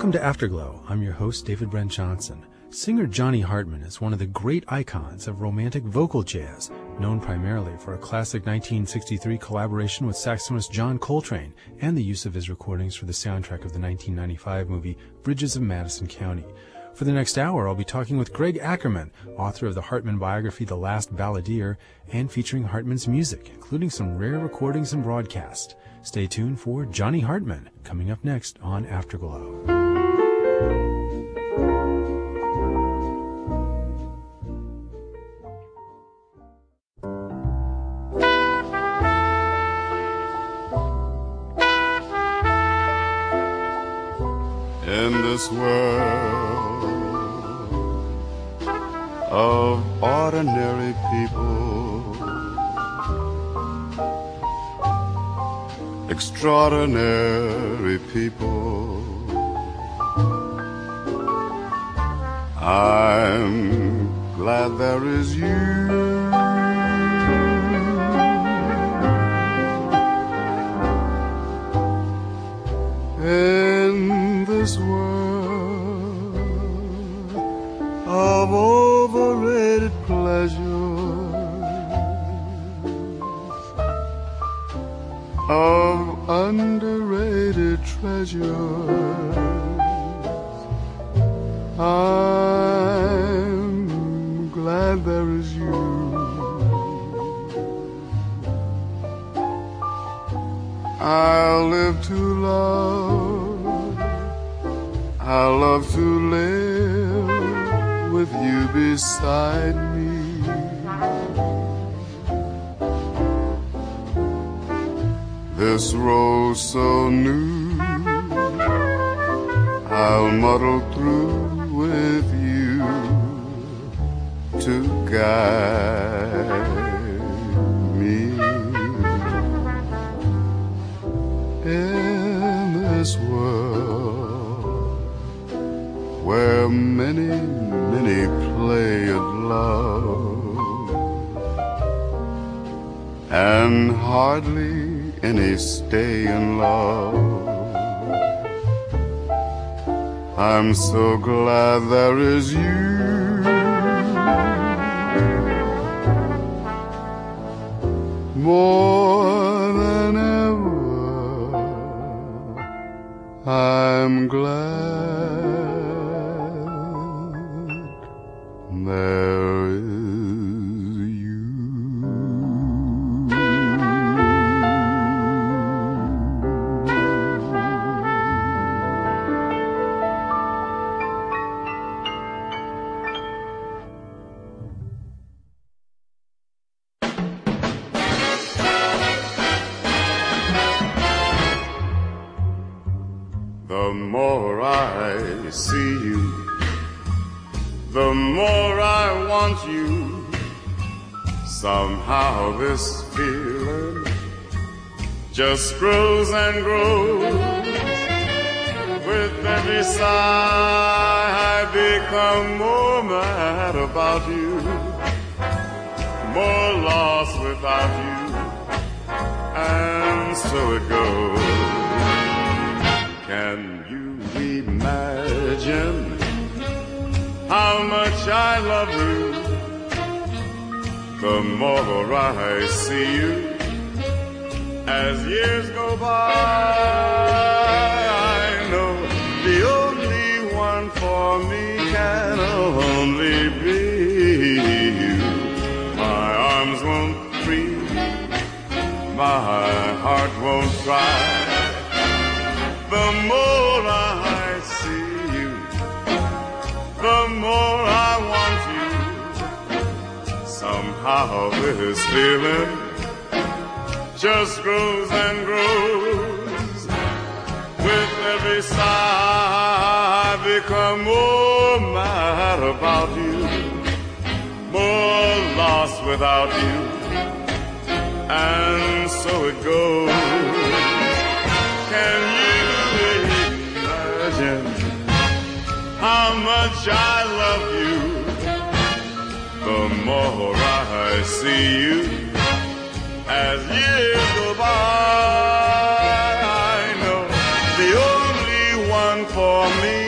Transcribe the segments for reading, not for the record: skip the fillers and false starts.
Welcome to Afterglow. I'm your host, David Brent Johnson. Singer Johnny Hartman is one of the great icons of romantic vocal jazz, known primarily for a classic 1963 collaboration with saxophonist John Coltrane and the use of his recordings for the soundtrack of the 1995 movie Bridges of Madison County. For the next hour, I'll be talking with Greg Ackerman, author of the Hartman biography The Last Balladeer, and featuring Hartman's music, including some rare recordings and broadcasts. Stay tuned for Johnny Hartman, coming up next on Afterglow. In this world of ordinary people, extraordinary people, I'm glad there is you. In this world of overrated pleasures, of underrated treasures, I'm glad there is you. I'll live to love, I'll love to live with you beside me. This road so new, I'll muddle through with you to guide me. In this world where many, many play at love and hardly any stay in love, I'm so glad there is you. More than ever, I'm glad there is you. The more I see you, the more I want you. Somehow this feeling just grows and grows. With every sigh I become more mad about you, more lost without you, and so it goes. Can you imagine how much I love you? The more I see you, as years go by, I know the only one for me can only be you. My arms won't freeze, my heart won't cry. The more I see you, the more I want you. Somehow this feeling just grows and grows. With every sigh I become more mad about you, more lost without you, and so it goes. Can you how much I love you? The more I see you, as years go by, I know the only one for me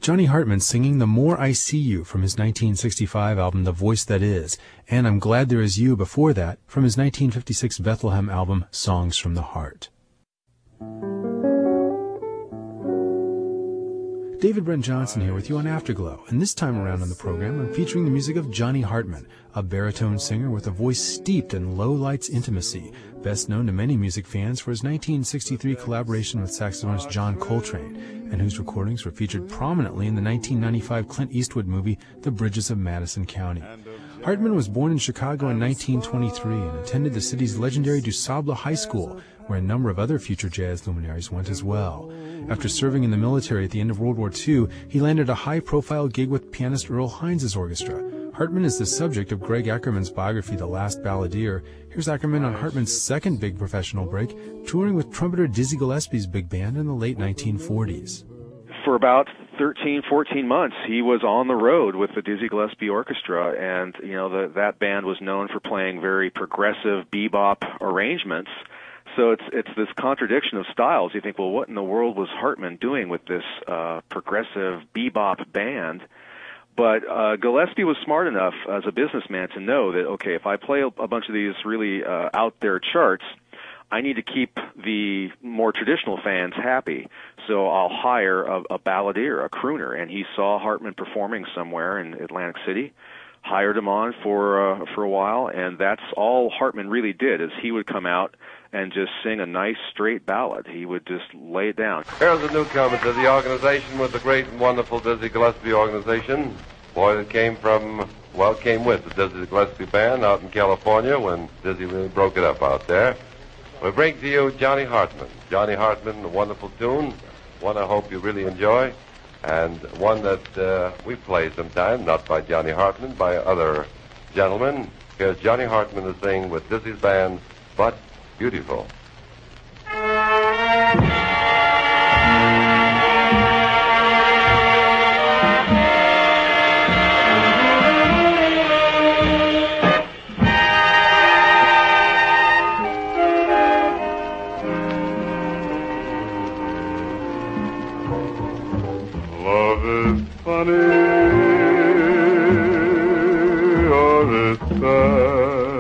Johnny Hartman singing The More I See You from his 1965 album The Voice That Is, and I'm Glad There Is You before that from his 1956 Bethlehem album Songs from the Heart. David Brent Johnson here with you on Afterglow, and this time around on the program I'm featuring the music of Johnny Hartman, a baritone singer with a voice steeped in low-lights intimacy, best known to many music fans for his 1963 collaboration with saxophonist John Coltrane, and whose recordings were featured prominently in the 1995 Clint Eastwood movie The Bridges of Madison County. Hartman was born in Chicago in 1923 and attended the city's legendary DuSable High School, where a number of other future jazz luminaries went as well. After serving in the military at the end of World War II, he landed a high-profile gig with pianist Earl Hines' orchestra. Hartman is the subject of Greg Ackerman's biography, The Last Balladeer. Here's Ackerman on Hartman's second big professional break, touring with trumpeter Dizzy Gillespie's big band in the late 1940s. For about 13, 14 months, he was on the road with the Dizzy Gillespie Orchestra, and that band was known for playing very progressive bebop arrangements. So it's this contradiction of styles. You think, well, what in the world was Hartman doing with this progressive bebop band? But Gillespie was smart enough as a businessman to know that, okay, if I play a bunch of these really out there charts, I need to keep the more traditional fans happy. So I'll hire a balladeer, a crooner. And he saw Hartman performing somewhere in Atlantic City, hired him on for a while, and that's all Hartman really did, is he would come out and just sing a nice straight ballad. He would just lay it down. Here's a newcomer to the organization with the great and wonderful Dizzy Gillespie organization. Boy that came with the Dizzy Gillespie band out in California when Dizzy really broke it up out there. We bring to you Johnny Hartman. Johnny Hartman, a wonderful tune, one I hope you really enjoy, and one that we play sometime, not by Johnny Hartman, by other gentlemen. Here's Johnny Hartman to sing with Dizzy's band, But Beautiful. Love is funny, or it's sad.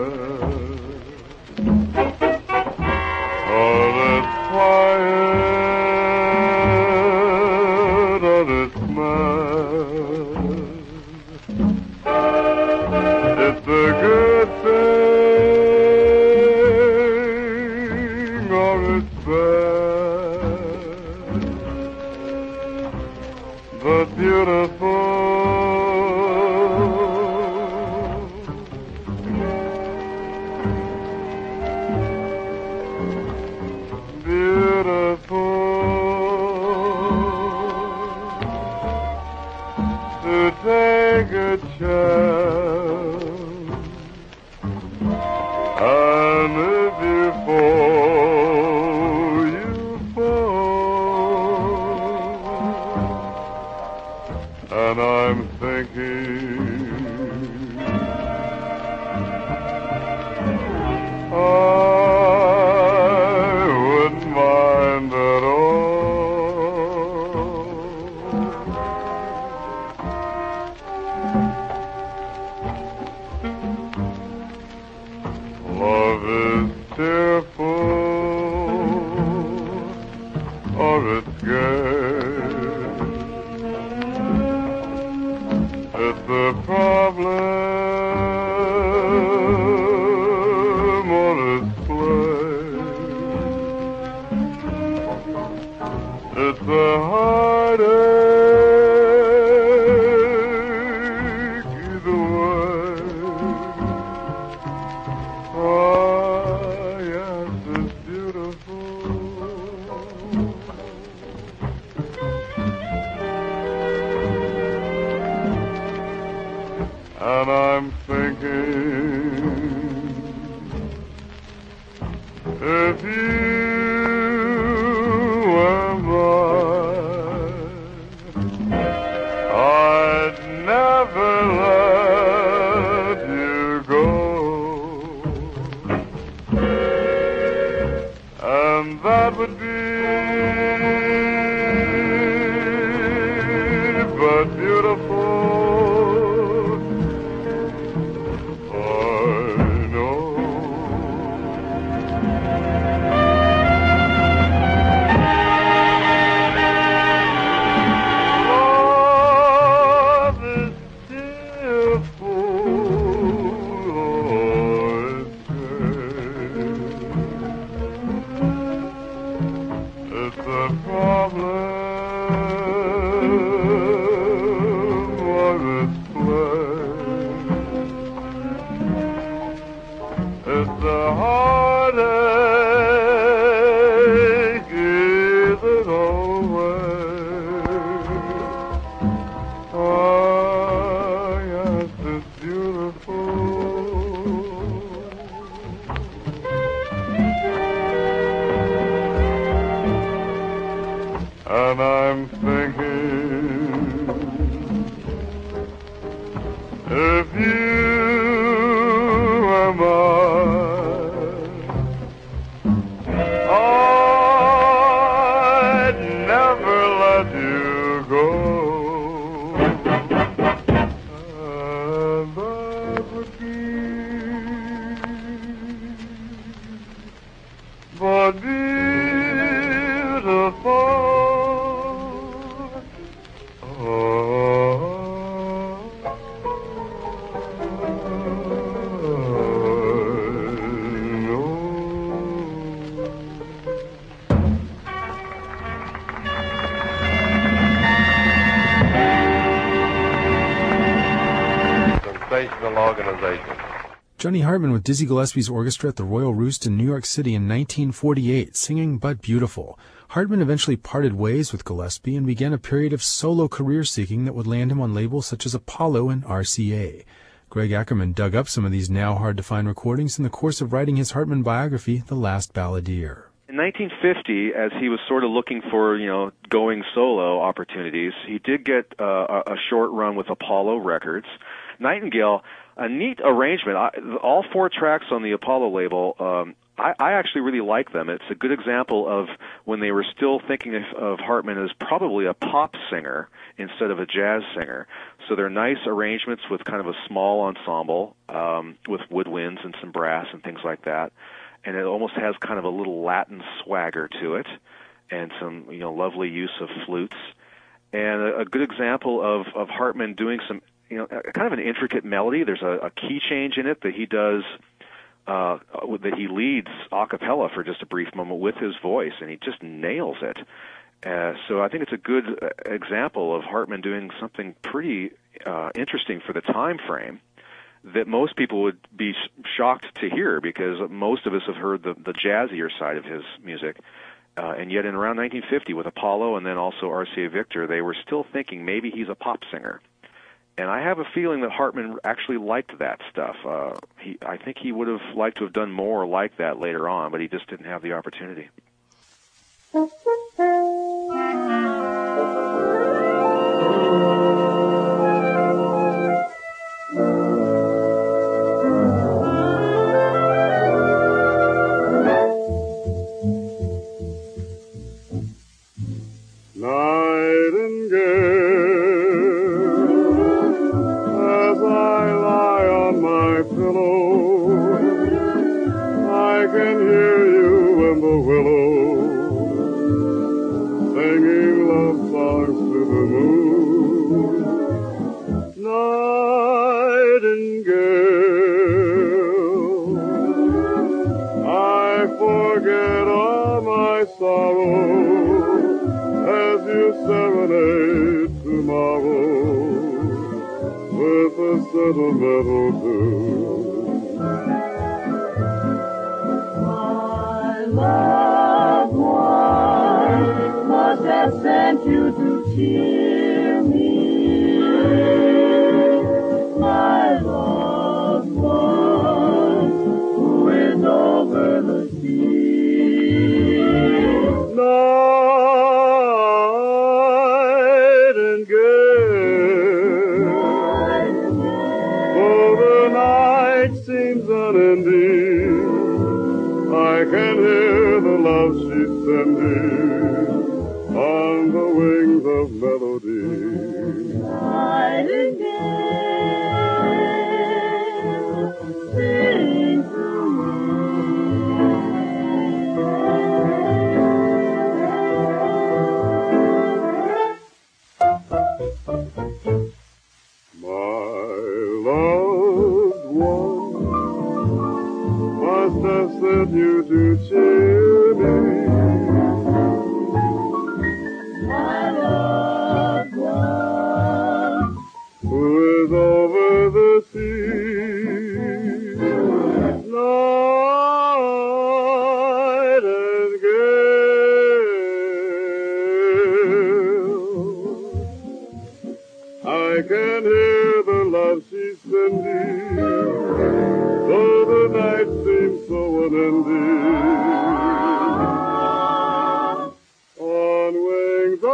And I'm thinking, if you were mine, I'd never let you go. And that would be and I'm thinking if you were mine, I'd never let you go, and that would be but beautiful. Sensational organization. Johnny Hartman with Dizzy Gillespie's orchestra at the Royal Roost in New York City in 1948, singing But Beautiful. Hartman eventually parted ways with Gillespie and began a period of solo career seeking that would land him on labels such as Apollo and RCA. Greg Ackerman dug up some of these now hard-to-find recordings in the course of writing his Hartman biography, The Last Balladeer. In 1950, as he was sort of looking for, going solo opportunities, he did get a short run with Apollo Records. Nightingale, a neat arrangement. All 4 tracks on the Apollo label, I actually really like them. It's a good example of when they were still thinking of Hartman as probably a pop singer instead of a jazz singer. So they're nice arrangements with kind of a small ensemble, with woodwinds and some brass and things like that. And it almost has kind of a little Latin swagger to it, and some lovely use of flutes, and a good example of Hartman doing some kind of an intricate melody. There's a key change in it that he does, that he leads a cappella for just a brief moment with his voice, and he just nails it. So I think it's a good example of Hartman doing something pretty interesting for the time frame that most people would be shocked to hear, because most of us have heard the jazzier side of his music. And yet in around 1950 with Apollo and then also RCA Victor, they were still thinking maybe he's a pop singer. And I have a feeling that Hartman actually liked that stuff. I think he would have liked to have done more like that later on, but he just didn't have the opportunity. On wings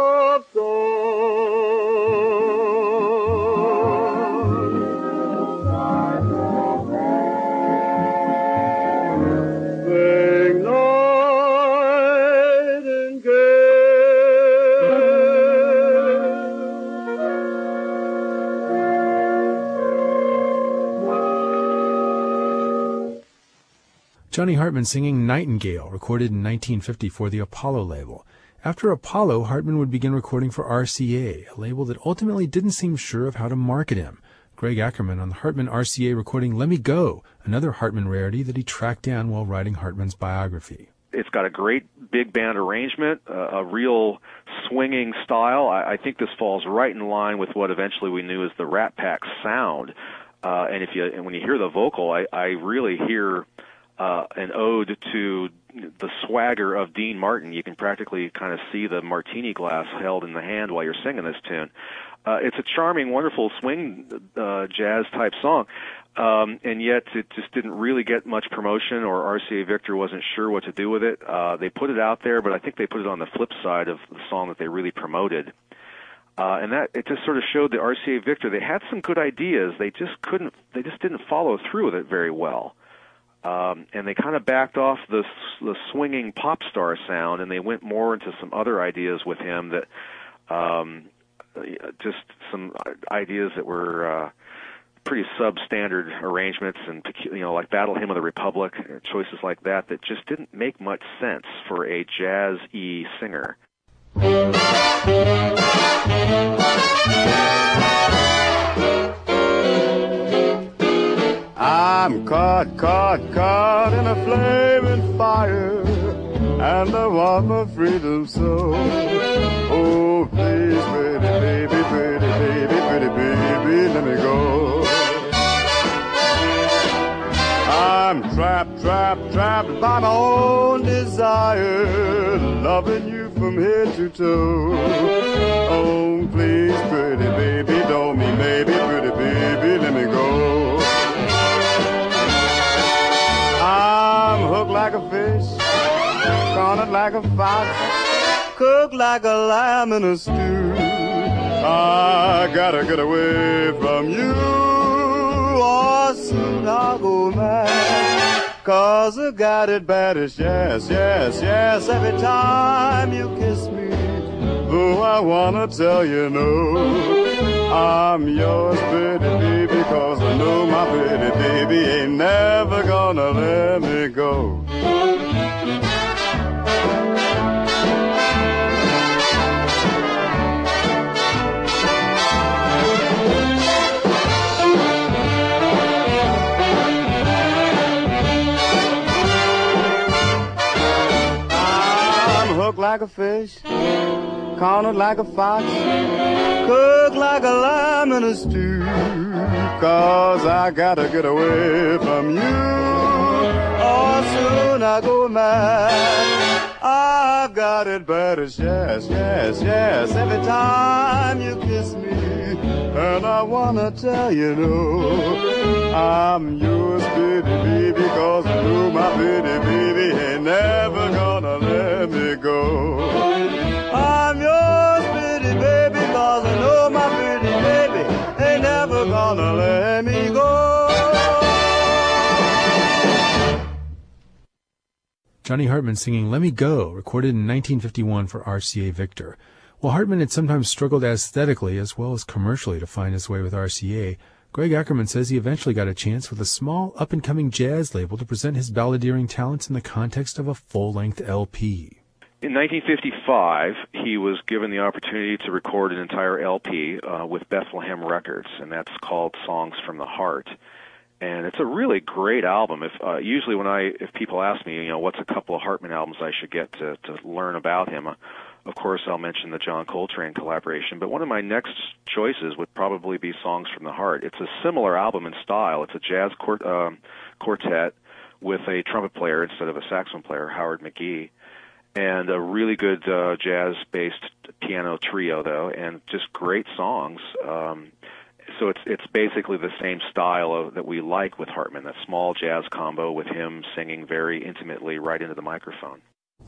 Johnny Hartman singing Nightingale, recorded in 1950 for the Apollo label. After Apollo, Hartman would begin recording for RCA, a label that ultimately didn't seem sure of how to market him. Greg Ackerman on the Hartman RCA recording Let Me Go, another Hartman rarity that he tracked down while writing Hartman's biography. It's got a great big band arrangement, a real swinging style. I think this falls right in line with what eventually we knew as the Rat Pack sound. And when you hear the vocal, I really hear an ode to the swagger of Dean Martin. You can practically kind of see the martini glass held in the hand while you're singing this tune. It's a charming, wonderful swing jazz type song, and yet it just didn't really get much promotion, or RCA Victor wasn't sure what to do with it. They put it out there, but I think they put it on the flip side of the song that they really promoted. And that it just sort of showed the RCA Victor. They had some good ideas. They just didn't follow through with it very well. And they kind of backed off the swinging pop star sound, and they went more into some other ideas with him that, just some ideas that were pretty substandard arrangements, and like Battle Hymn of the Republic, choices like that just didn't make much sense for a jazz-y singer. I'm caught in a flaming fire, and I want my freedom so. Oh, please, pretty baby, let me go. I'm trapped by my own desire, loving you from head to toe. Oh, please, pretty baby, don't me, maybe, pretty baby, let me go. I'm hooked like a fish, cornered like a fox, cooked like a lamb in a stew. I gotta get away from you, or soon I'll go mad. 'Cause I got it bad as yes, every time you kiss me. Though I wanna tell you no, I'm yours, pretty baby, 'cause I know my pretty baby ain't never gonna let me go. Like a fish, cornered like a fox, cooked like a lamb in a stew. 'Cause I gotta get away from you, or soon I go mad. I've got it bad as yes, every time you kiss me. And I wanna tell you no, I'm yours, pretty baby, 'cause I know my pretty baby ain't never gonna let me go. I'm yours, pretty baby, 'cause I know my pretty baby ain't never gonna let me go. Johnny Hartman singing Let Me Go, recorded in 1951 for RCA Victor. While Hartman had sometimes struggled aesthetically as well as commercially to find his way with RCA, Greg Ackerman says he eventually got a chance with a small, up-and-coming jazz label to present his balladeering talents in the context of a full-length LP. In 1955, he was given the opportunity to record an entire LP with Bethlehem Records, and that's called Songs from the Heart. And it's a really great album. Usually if people ask me, what's a couple of Hartman albums I should get to learn about him, of course I'll mention the John Coltrane collaboration. But one of my next choices would probably be Songs from the Heart. It's a similar album in style. It's a jazz quartet with a trumpet player instead of a saxophone player, Howard McGee, and a really good jazz-based piano trio, though, and just great songs. So it's basically the same style that we like with Hartman, that small jazz combo with him singing very intimately right into the microphone.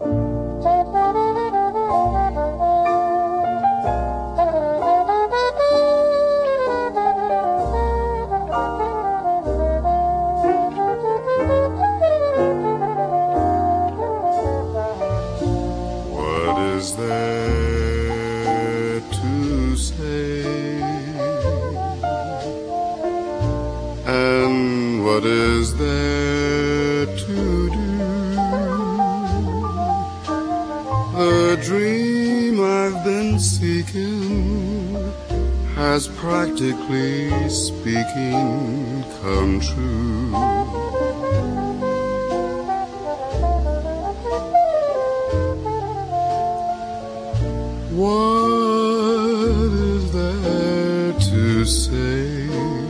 What is there to say? And what is there to do? The dream I've been seeking has practically speaking come true. What is there to say?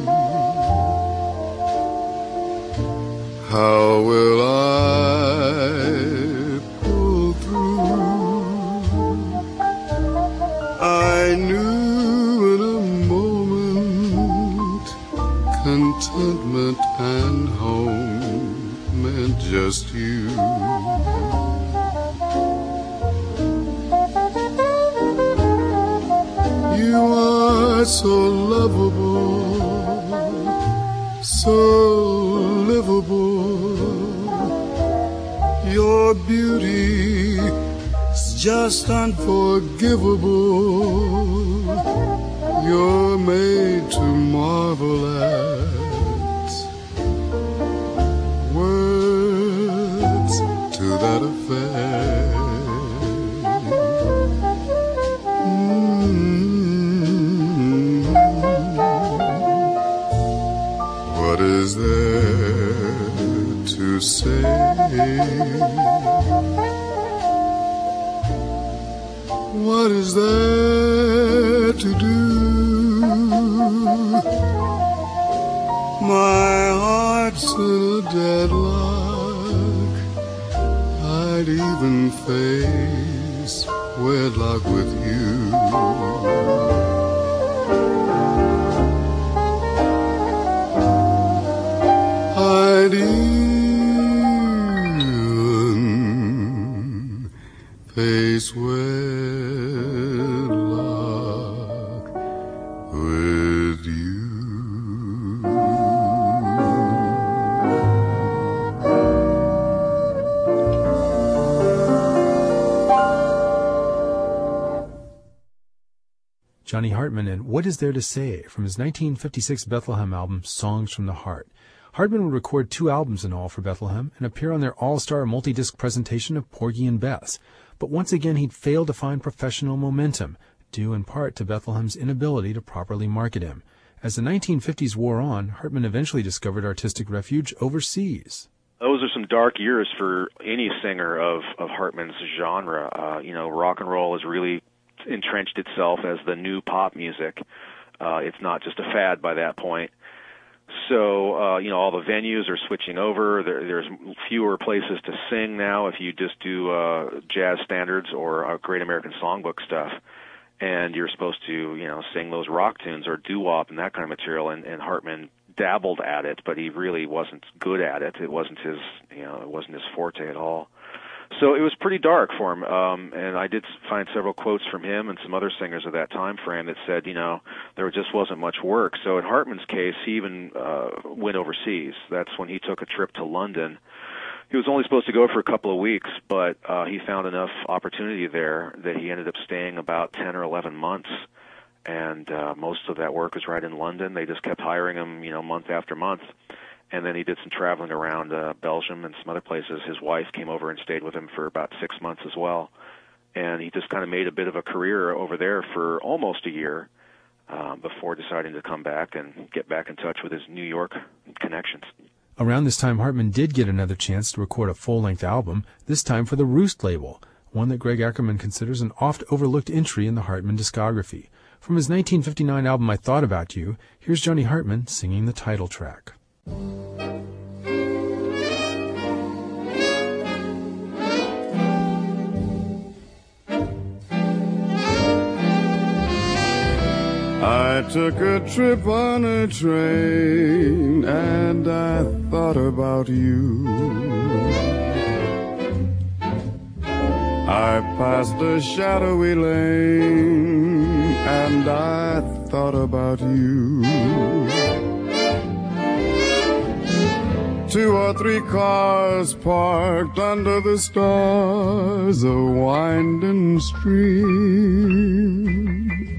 How will I pull through? I knew in a moment contentment and home meant just you. You are so lovable, so livable. Your beauty's just unforgivable. You're made to marvel at. Words to that effect. What is there to say? What is there to do? My heart's in a deadlock. I'd even face wedlock with you. I'd even face wedlock with you. Johnny Hartman and What Is There to Say from his 1956 Bethlehem album, Songs from the Heart. Hartman would record 2 albums in all for Bethlehem and appear on their all-star multi-disc presentation of Porgy and Bess. But once again, he'd failed to find professional momentum, due in part to Bethlehem's inability to properly market him. As the 1950s wore on, Hartman eventually discovered artistic refuge overseas. Those are some dark years for any singer of Hartman's genre. Rock and roll has really entrenched itself as the new pop music. It's not just a fad by that point. So, all the venues are switching over. There's fewer places to sing now if you just do jazz standards or Great American Songbook stuff. And you're supposed to, sing those rock tunes or doo-wop and that kind of material. And Hartman dabbled at it, but he really wasn't good at it. It wasn't his forte at all. So it was pretty dark for him, and I did find several quotes from him and some other singers of that time frame that said, there just wasn't much work. So in Hartman's case, he even went overseas. That's when he took a trip to London. He was only supposed to go for a couple of weeks, but he found enough opportunity there that he ended up staying about 10 or 11 months, and most of that work was right in London. They just kept hiring him, month after month. And then he did some traveling around Belgium and some other places. His wife came over and stayed with him for about 6 months as well. And he just kind of made a bit of a career over there for almost a year before deciding to come back and get back in touch with his New York connections. Around this time, Hartman did get another chance to record a full-length album, this time for the Roost label, one that Greg Ackerman considers an oft-overlooked entry in the Hartman discography. From his 1959 album, I Thought About You, here's Johnny Hartman singing the title track. I took a trip on a train and I thought about you. I passed a shadowy lane and I thought about you. 2 or 3 cars parked under the stars, a winding stream.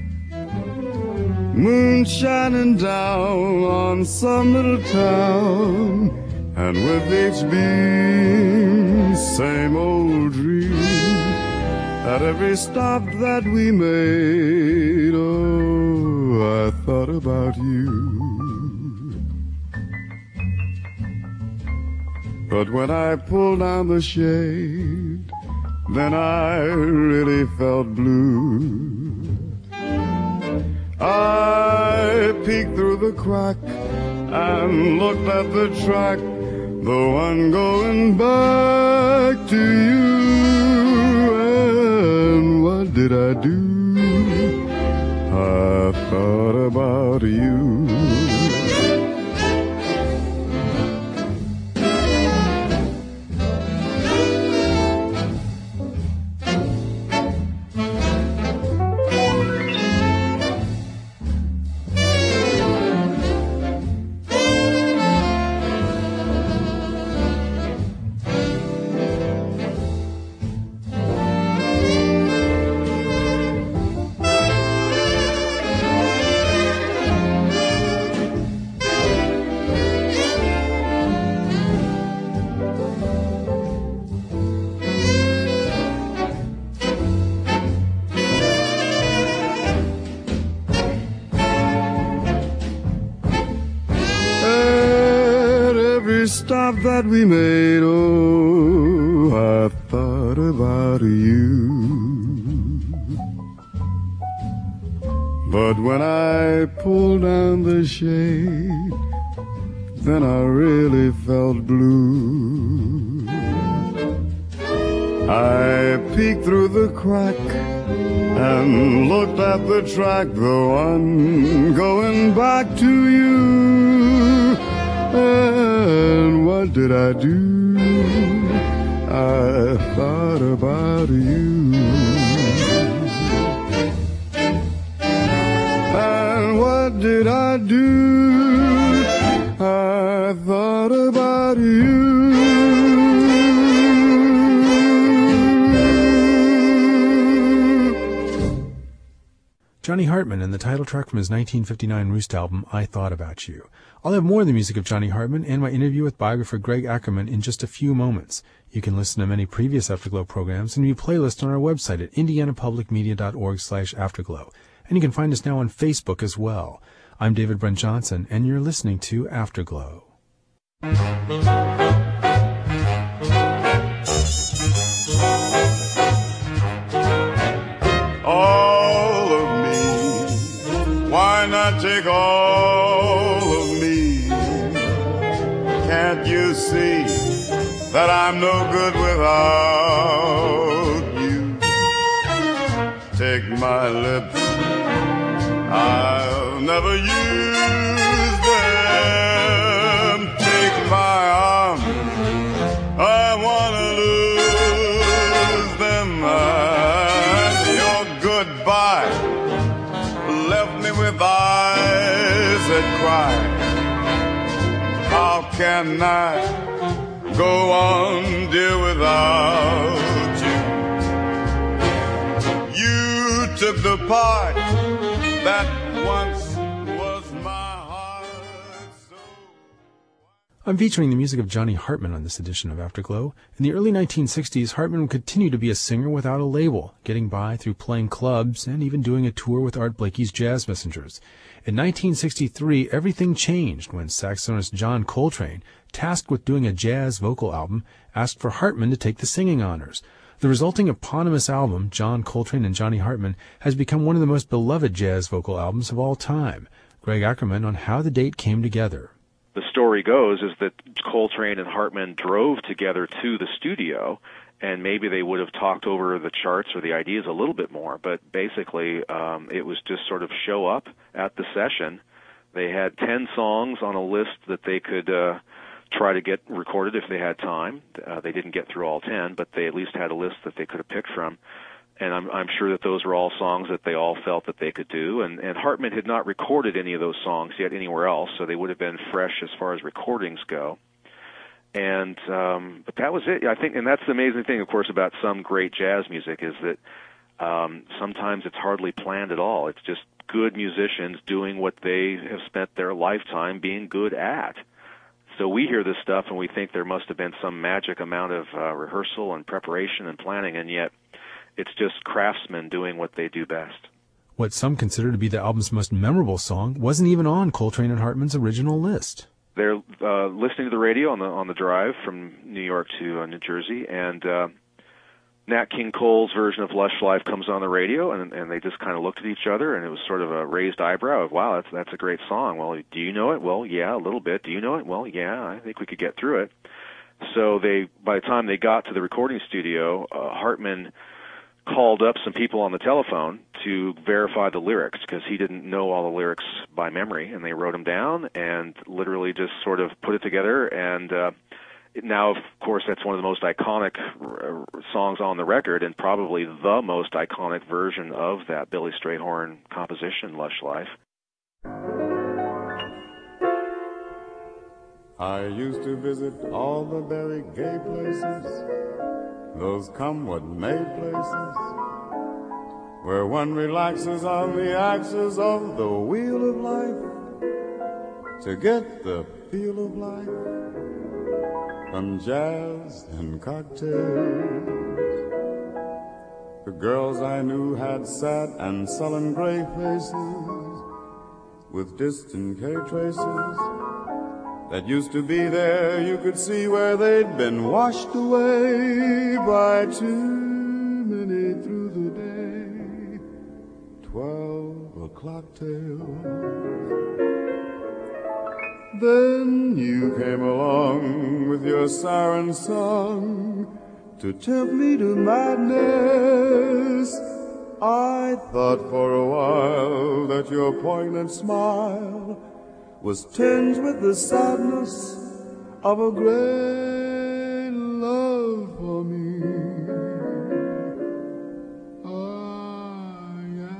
Moon shining down on some little town, and with each beam, same old dream. At every stop that we made, oh, I thought about you. But when I pulled down the shade, then I really felt blue. I peeked through the crack and looked at the track, the one going back to you. And what did I do? I thought about you. Stop that we made, oh, I thought about you. But when I pulled down the shade, then I really felt blue. I peeked through the crack and looked at the track, the one going back to you. And what did I do? I thought about you. And what did I do? I thought about you. Johnny Hartman and the title track from his 1959 Roost album, I Thought About You. I'll have more of the music of Johnny Hartman and my interview with biographer Greg Ackerman in just a few moments. You can listen to many previous Afterglow programs and view playlists on our website at indianapublicmedia.org/afterglow. And you can find us now on Facebook as well. I'm David Brent Johnson, and you're listening to Afterglow. All of me, why not take all of me? Can't you see that I'm no good without you? Take my lips, I'll never use them. Take my arms, I wanna lose them. And your goodbye left me with eyes that cry. How can I go on, dear, without you? You took the part that once was my heart. So I'm featuring the music of Johnny Hartman on this edition of Afterglow. In the early 1960s, Hartman would continue to be a singer without a label, getting by through playing clubs and even doing a tour with Art Blakey's Jazz Messengers. In 1963, everything changed when saxophonist John Coltrane, tasked with doing a jazz vocal album, asked for Hartman to take the singing honors. The resulting eponymous album, John Coltrane and Johnny Hartman, has become one of the most beloved jazz vocal albums of all time. Greg Ackerman on how the date came together. The story goes is that Coltrane and Hartman drove together to the studio, and maybe they would have talked over the charts or the ideas a little bit more, but basically it was just sort of show up at the session. They had 10 songs on a list that they could try to get recorded if they had time. They didn't get through all 10, but they at least had a list that they could have picked from. And I'm sure that those were all songs that they all felt that they could do. And Hartman had not recorded any of those songs yet anywhere else, so they would have been fresh as far as recordings go. And but that was it, I think. And that's the amazing thing, of course, about some great jazz music is that sometimes it's hardly planned at all. It's just good musicians doing what they have spent their lifetime being good at. So we hear this stuff and we think there must have been some magic amount of rehearsal and preparation and planning, and yet It's just craftsmen doing what they do best. What some consider to be the album's most memorable song wasn't even on Coltrane and Hartman's original list. They're listening to the radio on the drive from New York to New Jersey, and Nat King Cole's version of Lush Life comes on the radio, and they just kind of looked at each other, and it was sort of a raised eyebrow of, wow, that's a great song. Well, do you know it? Well, yeah, a little bit. Do you know it? Well, yeah, I think we could get through it. So by the time they got to the recording studio, Hartman called up some people on the telephone to verify the lyrics, because he didn't know all the lyrics by memory, and they wrote them down and literally just sort of put it together. And now, of course, that's one of the most iconic songs on the record, and probably the most iconic version of that Billy Strayhorn composition, Lush Life. I used to visit all the very gay places, those come what may places, where one relaxes on the axis of the wheel of life to get the feel of life from jazz and cocktails. The girls I knew had sad and sullen gray faces with distant K traces that used to be there. You could see where they'd been washed away by too many through the day 12 o'clock tales. Then you came along with your siren song to tempt me to madness. I thought for a while that your poignant smile was tinged with the sadness of a great love for me. Ah,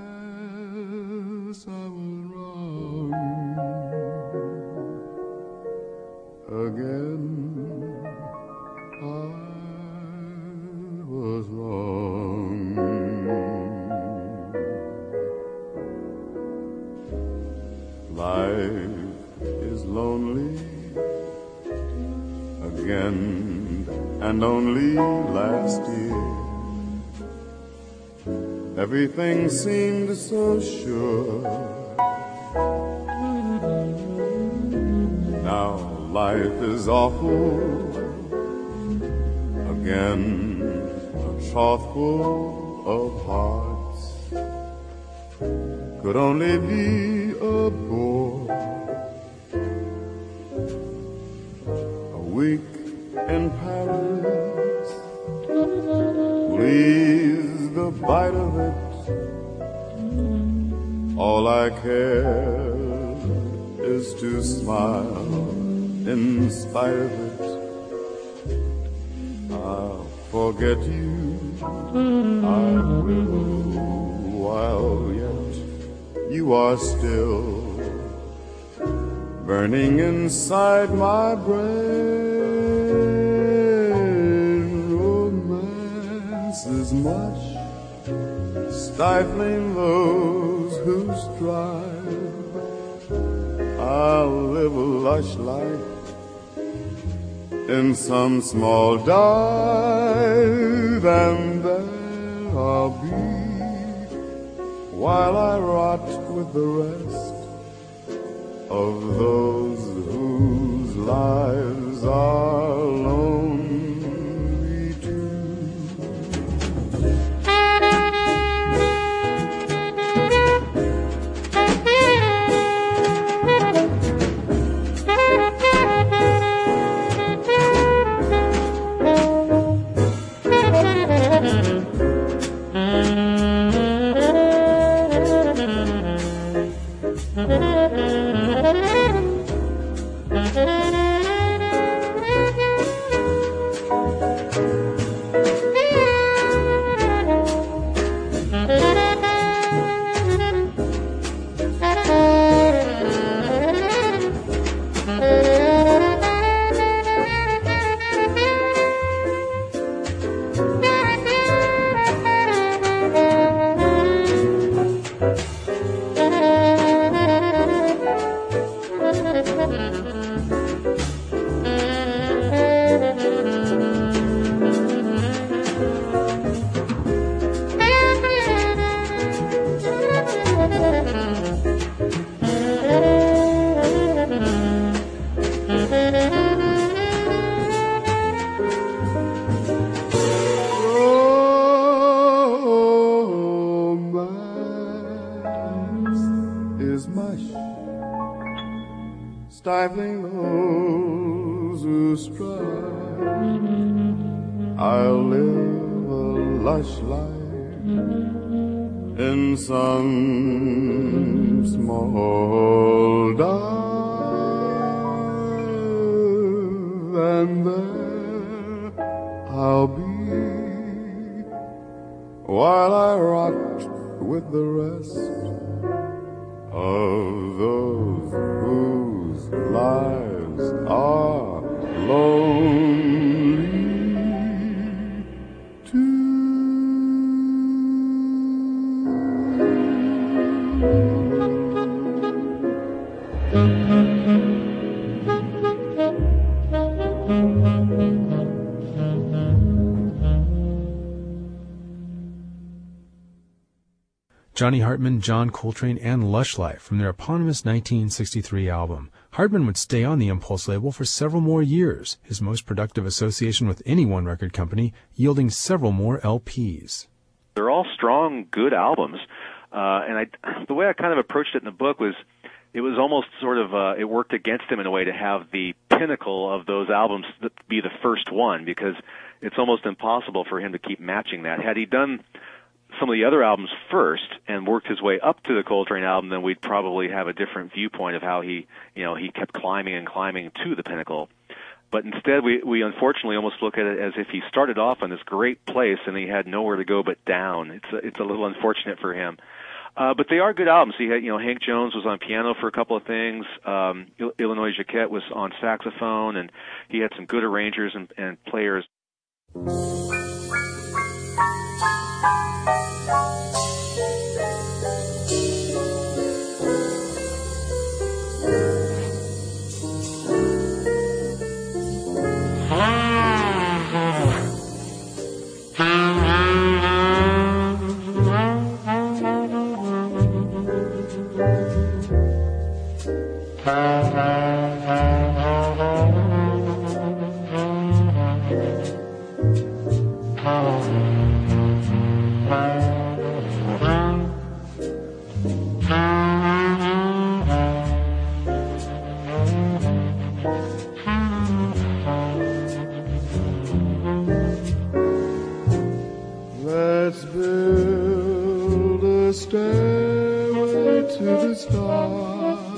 yes, I was wrong again. I was wrong. Life is lonely again, and only last year everything seemed so sure. Now life is awful again, a trough full of hearts could only be a bore. Week in Paris, please the bite of it. All I care is to smile in spite of it. I'll forget you, I will, while yet you are still burning inside my brain. Romance is much stifling those who strive. I'll live a lush life in some small dive, and there I'll be while I rot with the rest of those whose lives are lonely too. stifling those who strive. I'll live a lush life in some small dive, and there I'll be while I rocked with the rest of those whose lives are lonely too. Johnny Hartman, John Coltrane, and Lush Life from their eponymous 1963 album. Hartman would stay on the Impulse label for several more years, his most productive association with any one record company, yielding several more LPs. They're all strong, good albums. And the way I kind of approached it in the book was, it was almost sort of, it worked against him in a way to have the pinnacle of those albums be the first one, because it's almost impossible for him to keep matching that. Had he done some of the other albums first and worked his way up to the Coltrane album, then we'd probably have a different viewpoint of how he kept climbing and climbing to the pinnacle. But instead, we unfortunately almost look at it as if he started off on this great place and he had nowhere to go but down. It's a little unfortunate for him. But they are good albums. He had, Hank Jones was on piano for a couple of things. Illinois Jacquet was on saxophone, and he had some good arrangers and players. Let's build a stairway to the stars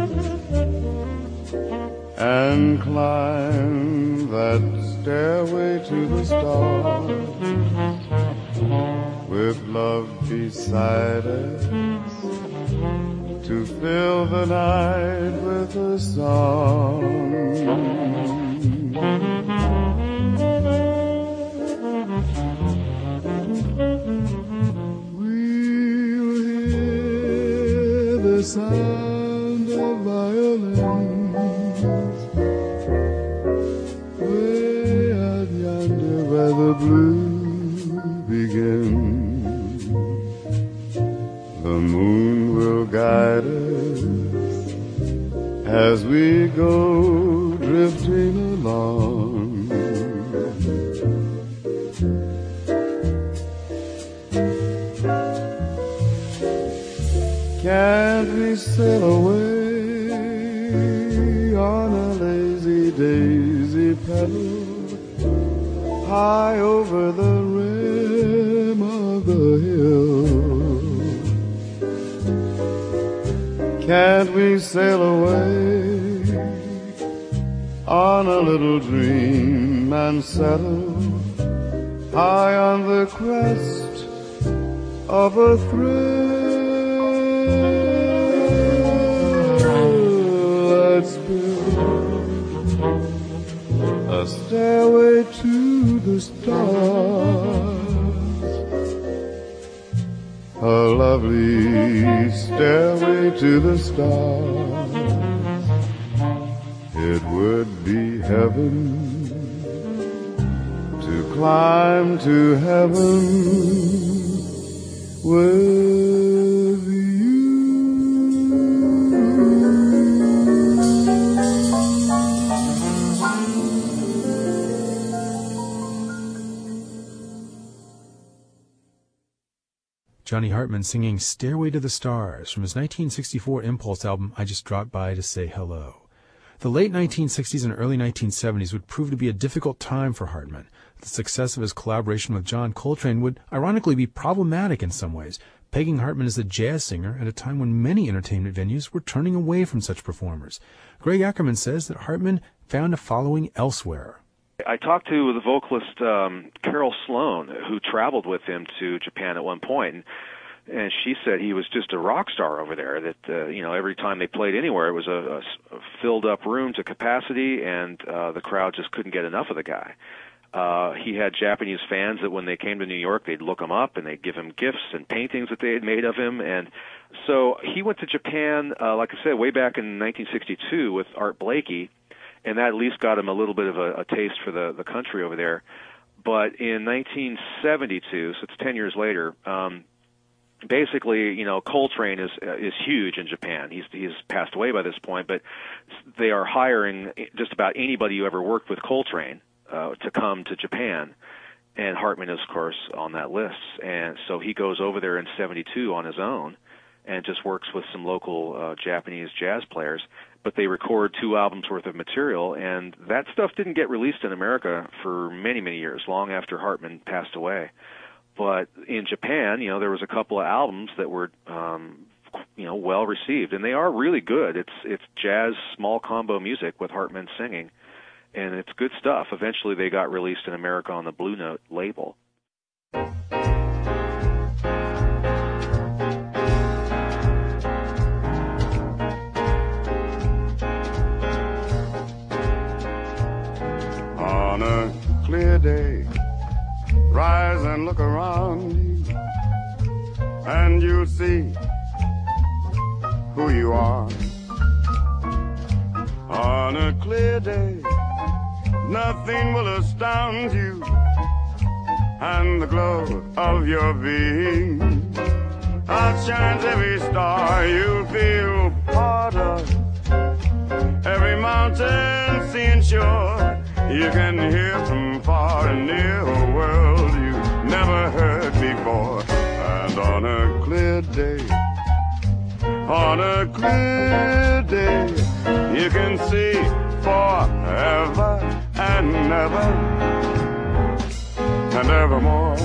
and climb that stairway to the stars with love beside us to fill the night with a song. The sound of violins way out yonder where the blue begins. The moon will guide us as we go drifting along. Can't we sail away on a lazy daisy pedal high over the rim of the hill? Can't we sail away on a little dream and settle high on the crest of a thrill? Let's build a stairway to the stars, a lovely stairway to the stars. It would be heaven to climb to heaven with you. Johnny Hartman singing Stairway to the Stars from his 1964 Impulse album, I Just Dropped By to Say Hello. The late 1960s and early 1970s would prove to be a difficult time for Hartman. The success of his collaboration with John Coltrane would ironically be problematic in some ways, pegging Hartman as a jazz singer at a time when many entertainment venues were turning away from such performers. Greg Ackerman says that Hartman found a following elsewhere. I talked to the vocalist Carol Sloan, who traveled with him to Japan at one point, and she said he was just a rock star over there, that every time they played anywhere, it was a filled-up room to capacity, and the crowd just couldn't get enough of the guy. He had Japanese fans that when they came to New York, they'd look him up and they'd give him gifts and paintings that they had made of him. And so he went to Japan, like I said, way back in 1962 with Art Blakey, and that at least got him a little bit of a taste for the country over there. But in 1972, so it's 10 years later, basically, Coltrane is huge in Japan. He's passed away by this point, but they are hiring just about anybody who ever worked with Coltrane to come to Japan, and Hartman is, of course, on that list. And so he goes over there in 72 on his own and just works with some local Japanese jazz players. But they record 2 albums worth of material, and that stuff didn't get released in America for many, many years, long after Hartman passed away. But in Japan, there was a couple of albums that were, well received, and they are really good. It's jazz small combo music with Hartman singing, and it's good stuff. Eventually, they got released in America on the Blue Note label. On a clear day, rise and look around you, and you'll see who you are. On a clear day, nothing will astound you, and the glow of your being outshines every star. You'll feel part of every mountain, sea and shore. You can hear from far and near a world you've never heard before. And on a clear day, you can see forever and ever and evermore.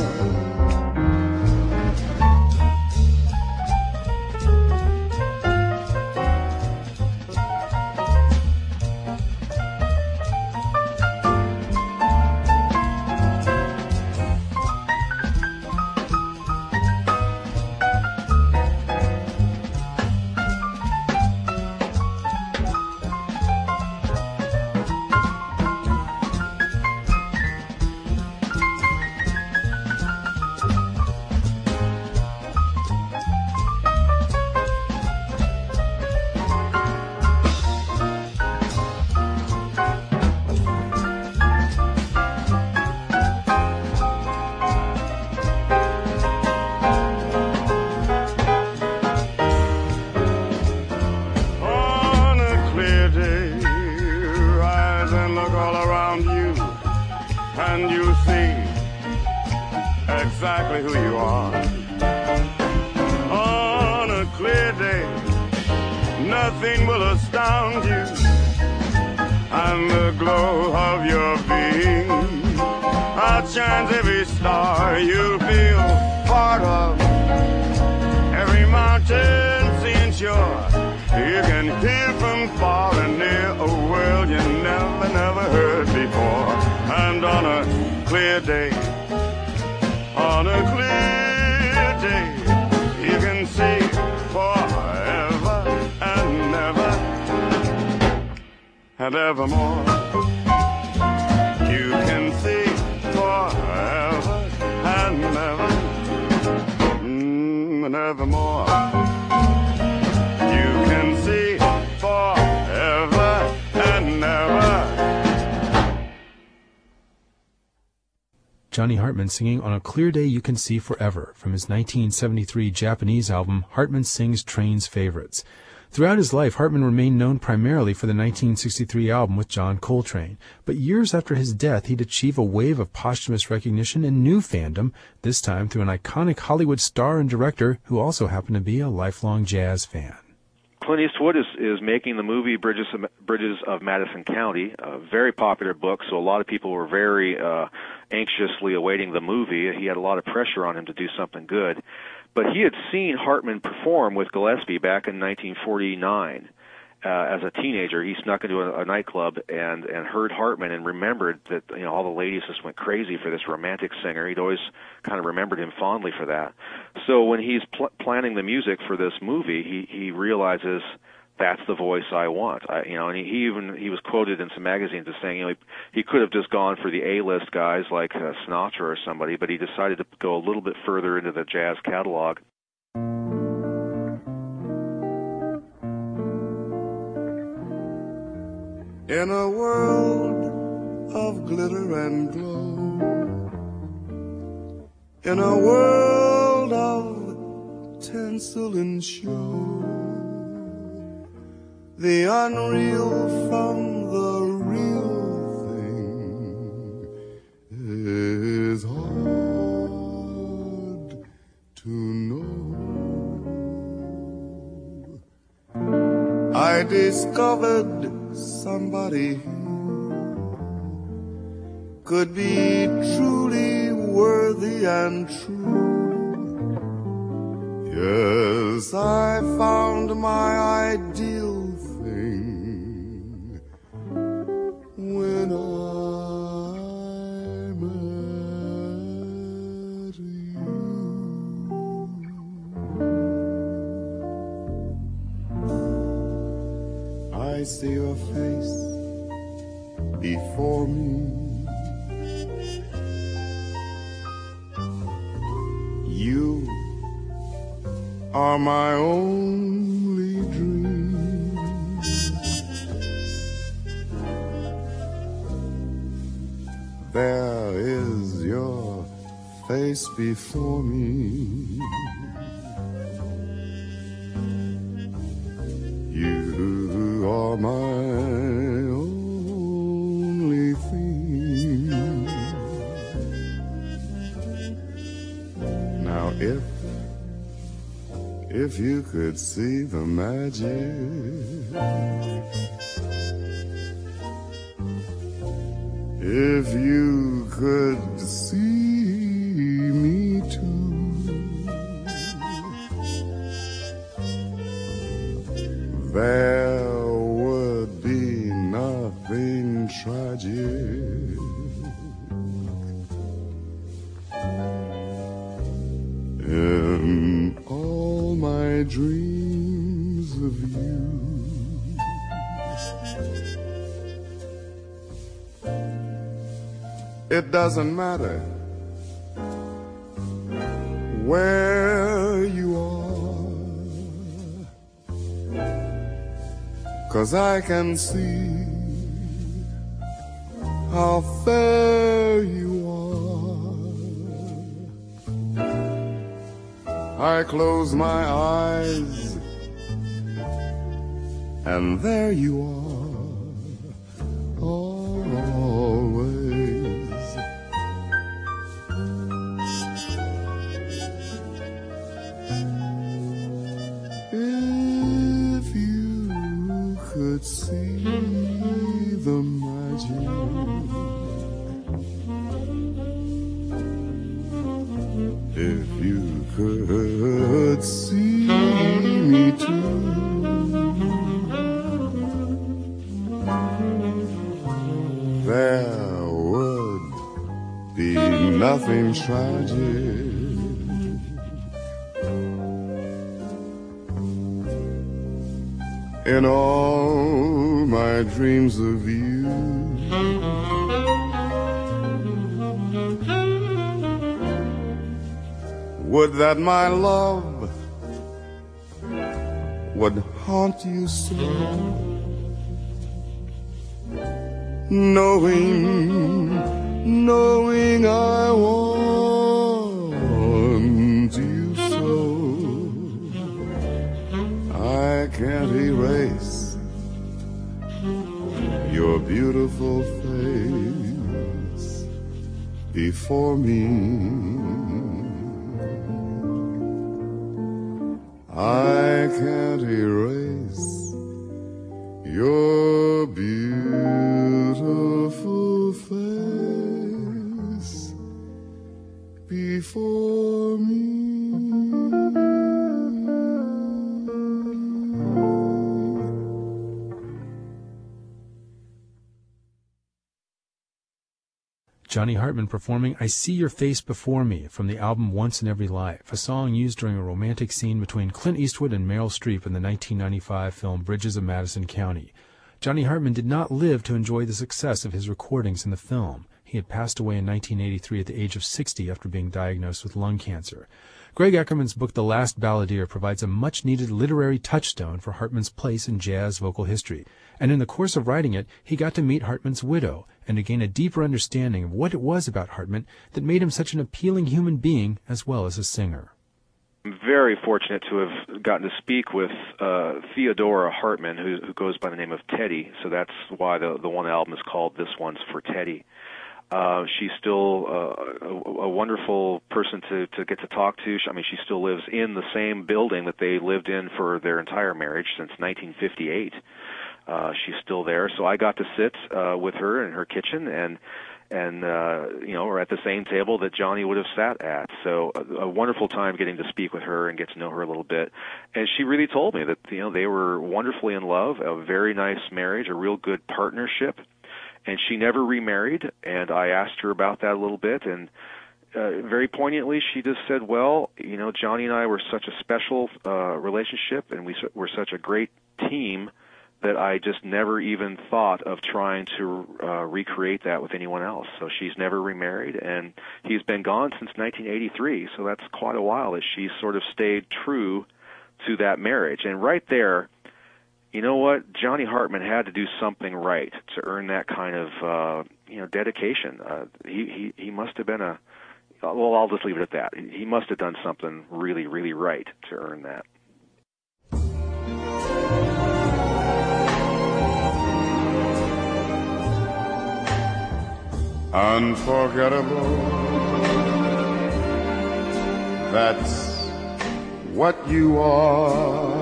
Exactly who you are. On a clear day, nothing will astound you, and the glow of your being outshines every star. You'll feel part of every mountain, sea and shore. You can hear from far and near a world you never heard before. And on a clear day, on a clear day, you can see forever and ever and evermore. You can see forever and ever and evermore. You can see forever and ever. Johnny Hartman singing On a Clear Day You Can See Forever from his 1973 Japanese album Hartman Sings Train's Favorites. Throughout his life, Hartman remained known primarily for the 1963 album with John Coltrane, but years after his death he'd achieve a wave of posthumous recognition and new fandom, this time through an iconic Hollywood star and director who also happened to be a lifelong jazz fan. Clint Eastwood is making the movie Bridges of Madison County, a very popular book, so a lot of people were very anxiously awaiting the movie. He had a lot of pressure on him to do something good. But he had seen Hartman perform with Gillespie back in 1949. As a teenager, he snuck into a nightclub and heard Hartman and remembered that, you know, all the ladies just went crazy for this romantic singer. He'd always kind of remembered him fondly for that. So when he's planning the music for this movie, he realizes that's the voice I want. And he was quoted in some magazines as saying, you know, he could have just gone for the A-list guys like Sinatra or somebody, but he decided to go a little bit further into the jazz catalog. In a world of glitter and glow, in a world of tinsel and show, the unreal from the real thing is hard to know. I discovered somebody who could be truly worthy and true. Yes, I found my ideal thing when I met you. I see your face before me. You are my only dream. There is your face before me. You are my only thing. Now if you could see the magic, if you could see me too, there would be nothing tragic. In all my dreams of you, it doesn't matter where you are, 'cause I can see how fair you are. I close my eyes and there you are, always. If you could see the magic, if you could see me too, there would be nothing tragic. In all my dreams of you, would that my love would haunt you so, knowing I want you so. I can't erase your beautiful face before me. I can't erase your beautiful face before me. Johnny Hartman performing I See Your Face Before Me from the album Once in Every Life, a song used during a romantic scene between Clint Eastwood and Meryl Streep in the 1995 film Bridges of Madison County. Johnny Hartman did not live to enjoy the success of his recordings in the film. He had passed away in 1983 at the age of 60 after being diagnosed with lung cancer. Greg Eckerman's book The Last Balladeer provides a much-needed literary touchstone for Hartman's place in jazz vocal history, and in the course of writing it, he got to meet Hartman's widow and to gain a deeper understanding of what it was about Hartman that made him such an appealing human being as well as a singer. I'm very fortunate to have gotten to speak with Theodora Hartman, who goes by the name of Teddy, so that's why the one album is called This One's for Teddy. She's still a wonderful person to get to talk to. I mean, she still lives in the same building that they lived in for their entire marriage since 1958. She's still there, so I got to sit with her in her kitchen, and we're at the same table that Johnny would have sat at. So a wonderful time getting to speak with her and get to know her a little bit. And she really told me that they were wonderfully in love, a very nice marriage, a real good partnership. And she never remarried, and I asked her about that a little bit, and very poignantly she just said, well, Johnny and I were such a special relationship, and we were such a great team that I just never even thought of trying to recreate that with anyone else. So she's never remarried, and he's been gone since 1983, so that's quite a while that she's sort of stayed true to that marriage. And right there, you know what? Johnny Hartman had to do something right to earn that kind of, dedication. He must have been well, I'll just leave it at that. He must have done something really, really right to earn that. Unforgettable, that's what you are.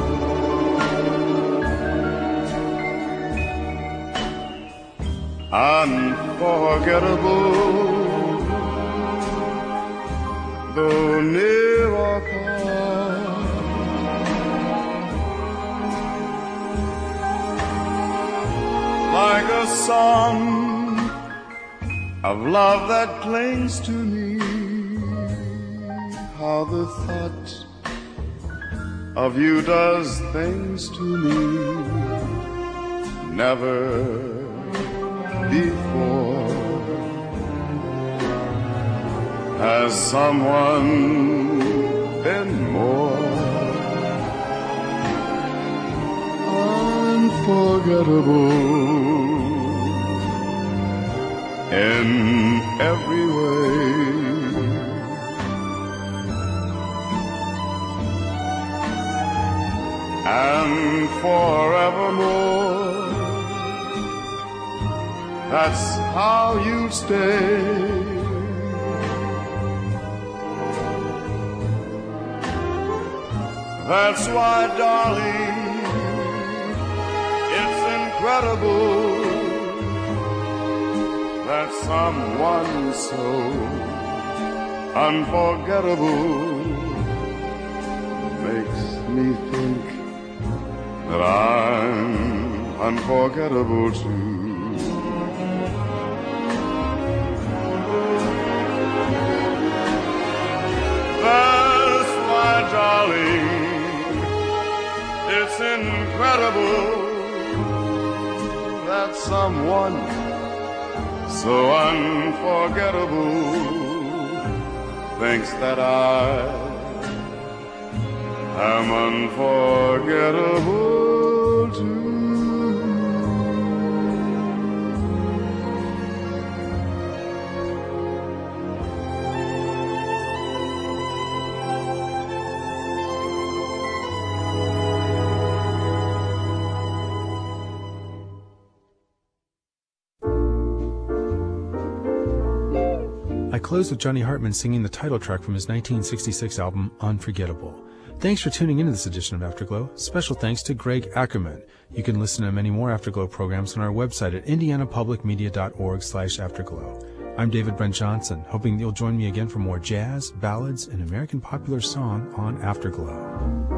Unforgettable, though near or far. Like a song of love that clings to me, how the thought of you does things to me never before. Has someone been more unforgettable in every way? And forevermore, that's how you stay. That's why, darling, it's incredible that someone so unforgettable makes me think that I'm unforgettable too. That's why, darling, it's incredible that someone so unforgettable thinks that I am unforgettable too. I close with Johnny Hartman singing the title track from his 1966 album, Unforgettable. Thanks for tuning into this edition of Afterglow. Special thanks to Greg Ackerman. You can listen to many more Afterglow programs on our website at indianapublicmedia.org/afterglow. I'm David Brent Johnson, hoping you'll join me again for more jazz, ballads, and American popular song on Afterglow.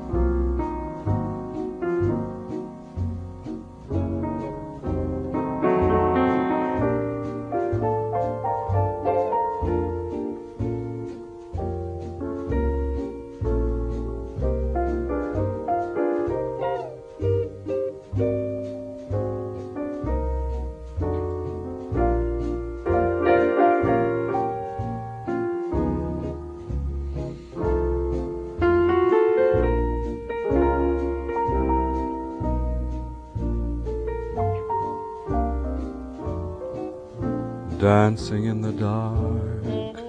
Dancing in the dark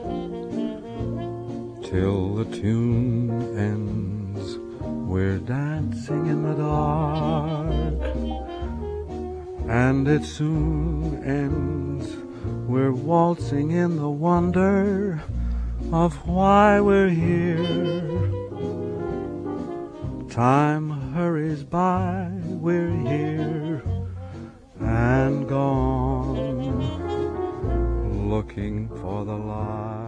till the tune ends. We're dancing in the dark, and it soon ends. We're waltzing in the wonder of why we're here. Time hurries by, we're here and gone, looking for the light.